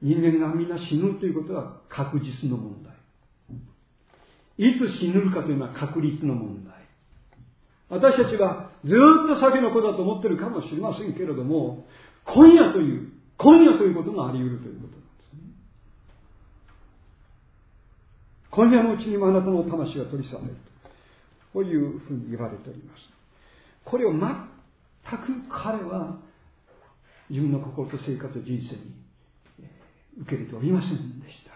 人間がみんな死ぬということは確実の問題。いつ死ぬかというのは確率の問題。私たちはずっと先のことだと思っているかもしれませんけれども、今夜ということがあり得るということなんですね。今夜のうちにあなたの魂が取り去られると。こういうふうに言われております。これを全く彼は自分の心と生活と人生に受け入れておりませんでした。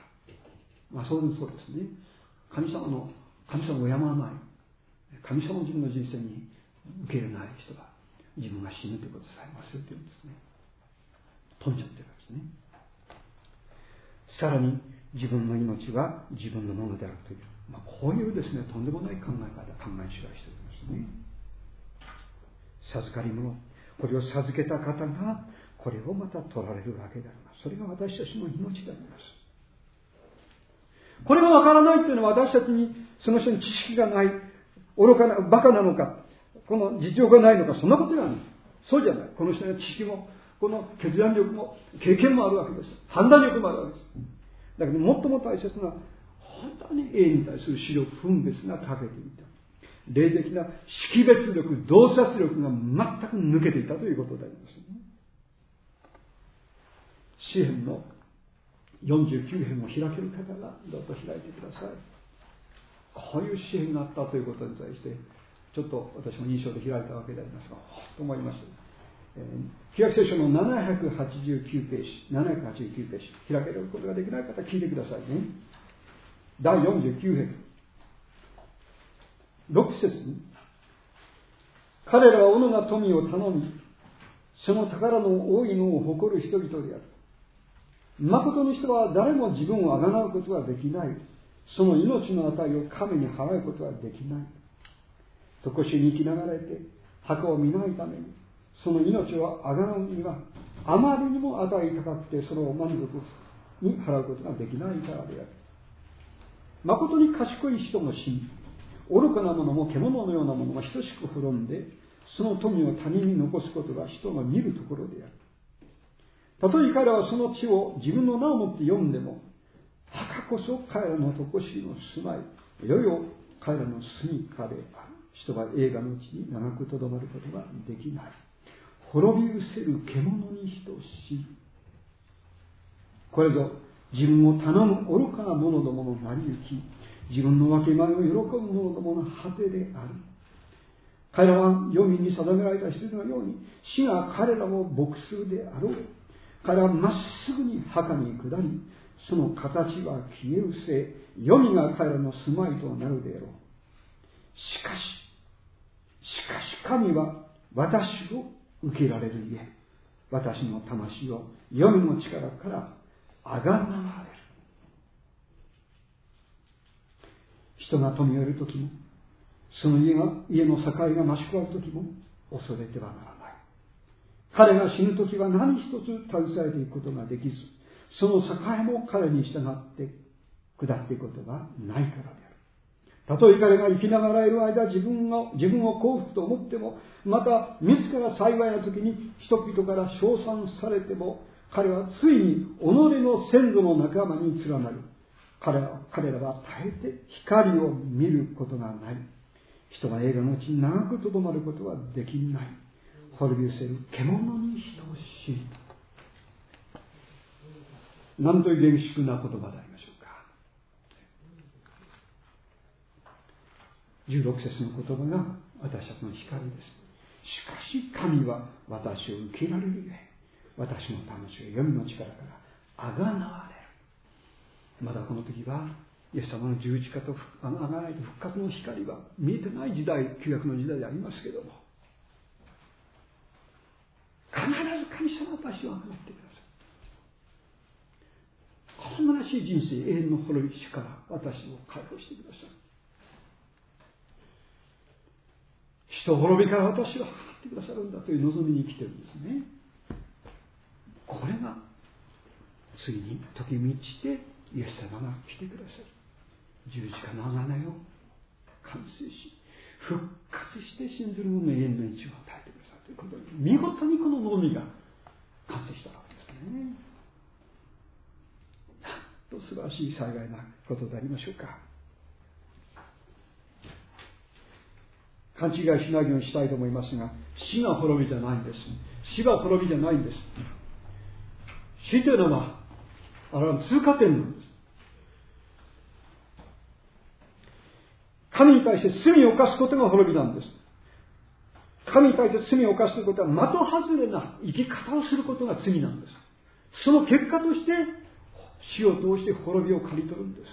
そうですね。神様を敬わない。神様を自分の人生に受け入れない人は自分が死ぬということさえ忘れているんですね。飛んじゃってるんですね。さらに自分の命は自分のものであるという、こういうですね、とんでもない考えしがしているんですね。授かり物、これを授けた方がこれをまた取られるわけであります。それが私たちの命であります。これがわからないというのは私たちにその人に知識がない、愚かな、バカなのか、この実情がないのか、そんなことじゃない。そうじゃない。この人には知識も、この決断力も、経験もあるわけです。判断力もあるわけです。だけど、最も大切な、本当に永遠に対する視力、分別が欠けていた。霊的な識別力、洞察力が全く抜けていたということであります、ね。詩編の49編を開ける方がどうぞ開いてください。こういう詩編があったということに対してちょっと私も印象で開いたわけでありますが、と思います。旧約聖書の789ページ開けることができない方聞いてくださいね。第49編6節に、彼らは斧が富を頼み、その宝の多いのを誇る人々である。誠に人は誰も自分をあがなうことはできない。その命の値を神に払うことはできない。常しに生きながらえて墓を見ないために、その命をあがなうにはあまりにも値高くて、それを満足に払うことができないからである。誠に賢い人も死に、愚かな者も獣のようなものが等しく滅んで、その富を他人に残すことが人が見るところである。たとえ彼らはその地を自分の名をもって読んでも、墓こそ彼らの常しの住まい、いよいよ彼らの住みかである。人は栄華のうちに長くとどまることができない。滅び失せる獣に等しい。これぞ自分を頼む愚かな者どもの成り行き、自分の分け前を喜ぶ者どもの果てである。彼らは黄泉に定められた羊のように、死が彼らを牧するであろう。彼らはまっすぐに墓に下り、その形は消え失せ、黄泉が彼らの住まいとなるであろう。しかし神は私を受けられるゆえ、私の魂を黄泉の力からあがなわれる。人が富を得るときも、その家の境が増し加わるときも恐れてはならない。彼が死ぬときは何一つ携えていくことができず、その境も彼に従って下っていくことがないからである。たとえ彼が生きながらいる間、自分を幸福と思っても、また自ら幸いなときに人々から称賛されても、彼はついに己の先祖の仲間に連なる。彼らは絶えて光を見ることがない。人が栄華のうちに長くとどまることはできない。滅び失せる獣に等しい。なんという厳粛な言葉でありましょうか。16節の言葉が私たちの光です。しかし神は私を受けられるゆえ、私の魂を黄泉の力からあがなわれる。まだこの時はイエス様の十字架とあがないと復活の光は見えてない時代、旧約の時代でありますけども、必ず神様は私をあがなってください。こんならしい人生、永遠の滅び死から私を解放してください。人滅びから私をあがってくださるんだという望みに生きてるんですね。これがついに時満ちてイエス様が来てください。十字架の贖いを完成し、復活して信ずる者の永遠の命を与えてくださいということで、見事にこの望みが完成したわけですね。 と素晴らしい幸いなことでありましょうか。勘違いしないようにしたいと思いますが、死が滅びじゃないんです。死は滅びじゃないんです。死というのはあれは通過点なんです。神に対して罪を犯すことが滅びなんです。神に対して罪を犯すということは的外れな生き方をすることが罪なんです。その結果として死を通して滅びを刈り取るんです。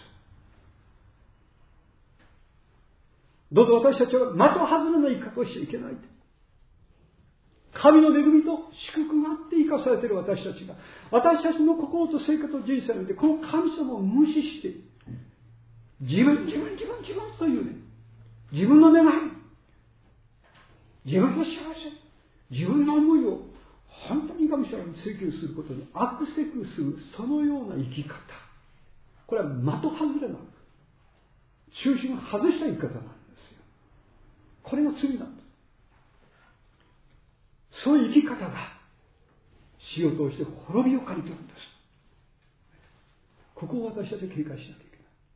どうぞ私たちは的外れな生き方をしちゃいけない。神の恵みと祝福があって生かされている私たちが、私たちの心と生活と人生においてこの神様を無視して自分というね、自分の願い、自分の幸せ、自分の思いを本当に神様に追求することにアクセクする、そのような生き方、これは的外れな中心を外した生き方なんですよ。これが罪なんです。そういう生き方が死を通して滅びを刈り取るんです。ここを私たちは警戒しなきゃいけない。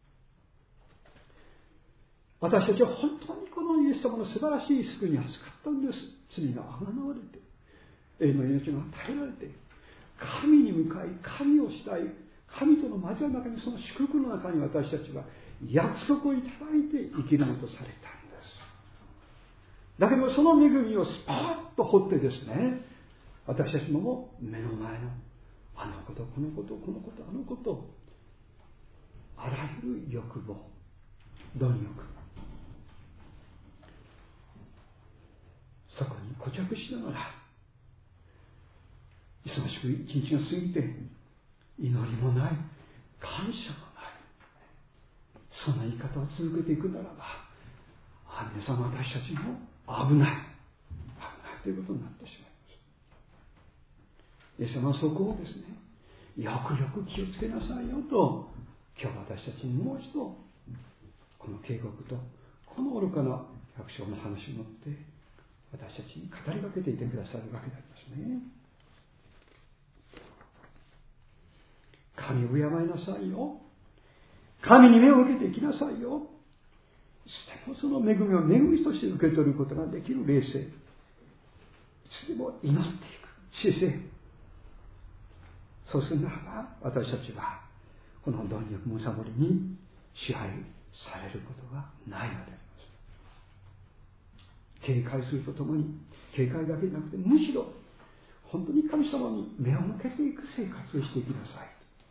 私たちは本当にこのイエス様の素晴らしい救いに預かったんです。罪があがなわれて、永遠の命が与えられて、神に向かい神をしたい、神との交わりの中に、その祝福の中に私たちは約束をいただいて生きるのとされたんです。だけどその恵みをスパッと掘ってですね、私たちも目の前のあのこと、このこと、このこと、あのこと、あらゆる欲望、貪欲、そこに固着しながら忙しく一日が過ぎて祈りもない、感謝もない、そんな言い方を続けていくならば、皆さん私たちも危ないということになってしまいます。イエス様はそこをですね、よくよく気をつけなさいよと、今日私たちにもう一度この警告とこの愚かな百姓の話を持って私たちに語りかけていてくださるわけでありますね。神を敬いなさいよ、神に目を向けていきなさいよ。いつでもその恵みを恵みとして受け取ることができる霊性、いつでも祈っていく姿勢、そうするならば私たちはこの貪欲むさぼりに支配されることがないのであります。警戒するとともに、警戒だけじゃなくて、むしろ本当に神様に目を向けていく生活をしていきなさい。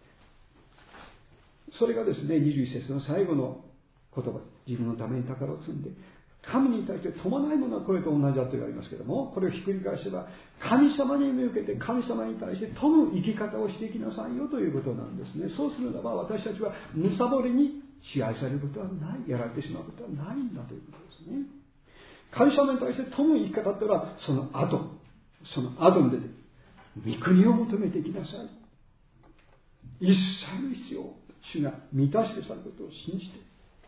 それがですね、21節の最後の言葉、自分のために宝を積んで神に対して富まないものはこれと同じだと言われますけども、これをひっくり返せば神様に目を向けて神様に対して富む生き方をしていきなさいよということなんですね。そうするならば私たちはむさぼりに支配されることはない、やられてしまうことはないんだということですね。神様に対して富む生き方というのはその後で御国を求めていきなさい。一切の必要を主が満たしてくださることを信じて、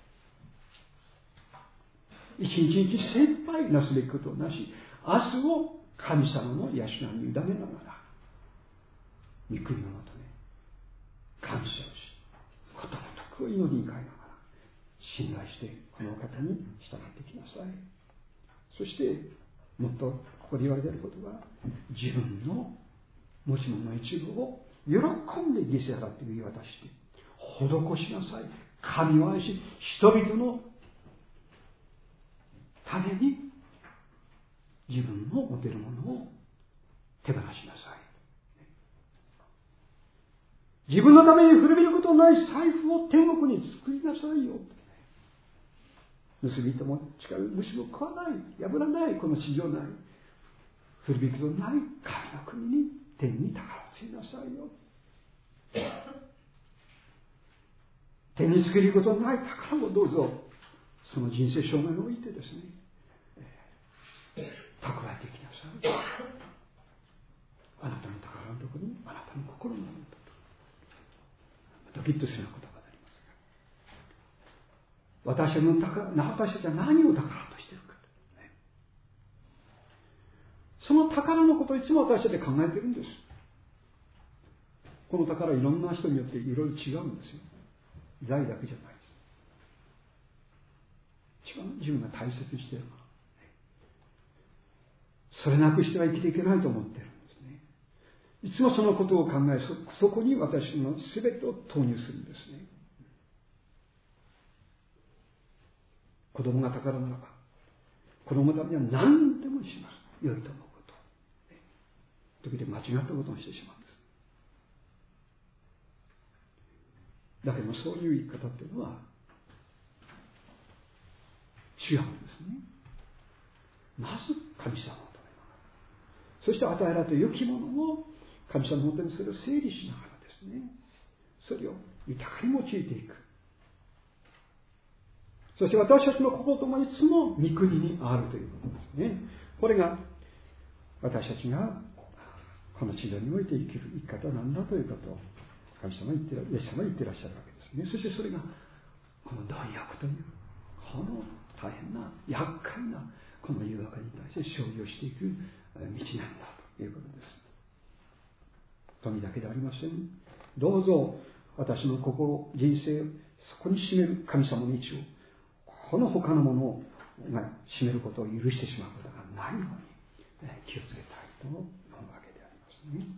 一日一日精一杯なすべきことをなし、明日を神様の養いに委ねながら御国を求め感謝をし、ことごとく祈りに変えながら信頼してこの方に従ってきなさい。そしてもっとここで言われていることは、自分の持ち物の一部を喜んで犠牲払って言い渡して施しなさい。神を愛し人々のために自分の持てるものを手放しなさい。自分のために古びることのない財布を天国に作りなさいよ。盗みとも近い、虫も食わない、破らないこの地上内、古びくことのない神の国に、天に宝をつけなさいよ。天につけることのない宝をどうぞその人生生涯においてですね、蓄えていきなさい。あなたの宝のところにあなたの心のあるんだと。ドキッとするような言葉でありますが、私たちは何を宝としているか、ね、その宝のことをいつも私たちは考えているんです。 この宝いろんな人によっていろいろ違うんですよ。財だけじゃないです。一番自分が大切にしているもの、それなくしては生きていけないと思っているんですね。いつもそのことを考え、そこに私の全てを投入するんですね。子供が宝ならば、子供のためには何でもします。良いと思うこと。時々間違ったことをしてしまうんです。だけどもそういう生き方っていうのは違うんですね。まず神様のための、そして与えられた良きものを神様のもとにそれを整理しながらですね、それを豊かに用いていく。そして私たちの心ともいつも御国にあるということですね。これが私たちがこの地上において生きる生き方なんだということを神様イエス様は言っていらっしゃるわけですね。そしてそれがこの貪欲というこの大変な厄介なこの誘惑に対して勝利をしていく道なんだということです。富だけではありません。どうぞ私の心、人生、そこに占める神様の道を、この他のものが占めることを許してしまうことがないように気をつけたいと思うわけでありますね。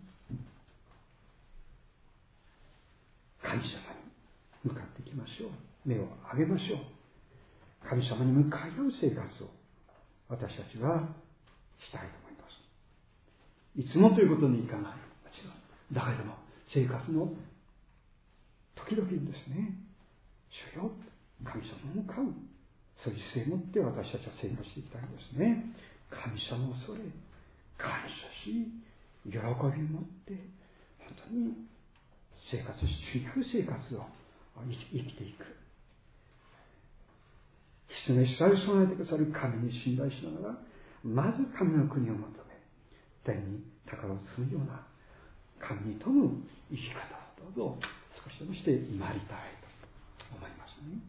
神様に向かっていきましょう。目を上げましょう。神様に向かい合う生活を私たちはしたいと思います。いつもということにいかない。もちろん。だけども生活の時々にですね、主よ、神様に向かう、そういう姿勢を持って私たちは生活していきたいんですね。神様を恐れ、感謝し、喜びを持って本当に生活し、主にある生活を生きていく。必要な一切を備えてくださる神に信頼しながら、まず神の国を求め、天に宝を積むような神に富む生き方をどうぞ少しでもしてまいりたいと思いますね。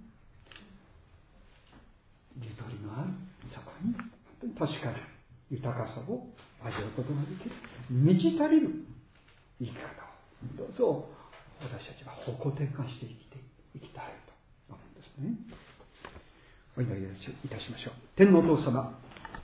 ゆとりのある、そこに本当に確かな豊かさを味わうことができる、満ち足りる生き方をどうぞ私たちは方向転換していきたいと思うんですね。お祈りいたしましょう。天のお父様、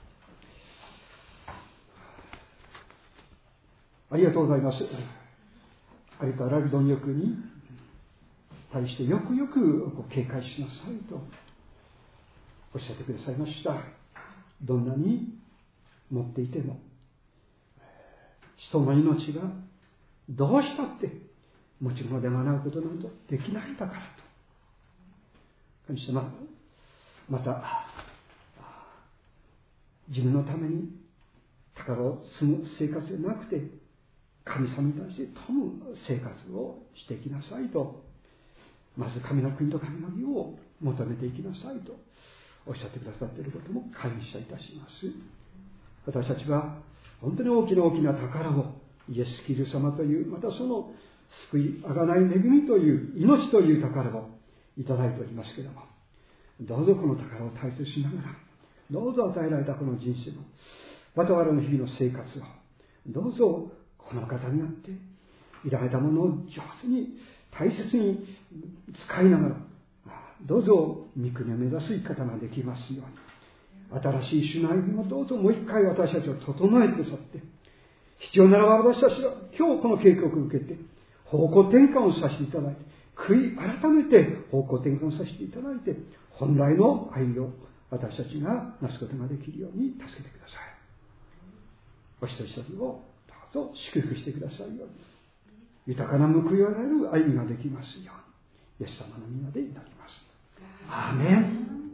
ありがとうございます。ありとあらゆる貪欲に対してよくよく警戒しなさいとおっしゃってくださいました。どんなに持っていても人の命がどうしたって持ち物で学ぶことなどできないんだからと。神様、また自分のために宝を積む生活でなくて、神様に対して富む生活をしていきなさいと、まず神の国と神の義を求めていきなさいとおっしゃってくださっていることも感謝いたします。私たちは本当に大きな大きな宝をイエス・キリスト様という、またその救い、贖い、恵みという命という宝をいただいておりますけれども、どうぞこの宝を大切にしながら、どうぞ与えられたこの人生の我々の日々の生活をどうぞこの方によっていただいたものを上手に大切に使いながら、どうぞ御国を目指す生き方ができますように、新しい主の歩みをどうぞもう一回私たちを整えてくださって、必要ならば私たちは今日この警告を受けて方向転換をさせていただいて、悔い改めて方向転換をさせていただいて、本来の歩みを私たちがなすことができるように助けてください。お一人一人をどうぞ祝福してくださいように、豊かな報いを得られる歩みができますように、イエス様の皆で祈ります。アーメン。